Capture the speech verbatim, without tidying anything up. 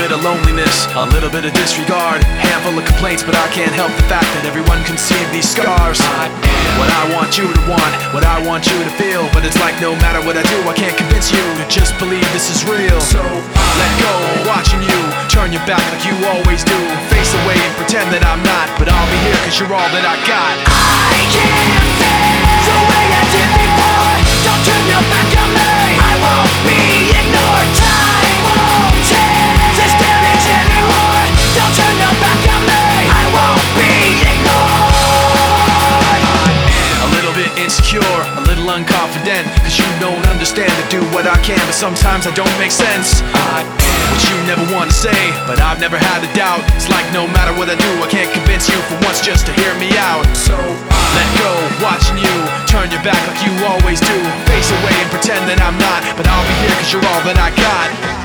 bit of loneliness, a little bit of disregard, handful of complaints, but I can't help the fact that everyone can see these scars. I am what I want you to want, what I want you to feel, but it's like no matter what I do, I can't convince you to just believe this is real. So let go, watching you turn your back like you always do, face away and pretend that I'm not, but I'll be here cause you're all that I got. I can't feel the way I did before. Don't turn your back on me, I won't be ignored. Time won't change this damage anymore. Don't turn your back on me, I won't be ignored. A little bit insecure, a little unconfident, cause you don't understand to do what I can, but sometimes I don't make sense. I am what you never want to say, but I've never had a doubt. It's like no matter what I do, I can't convince you for once just to hear me out. So let go, watching you turn your back like you always do, face away and pretend that I'm not, but I'll be here cause you're all that I got.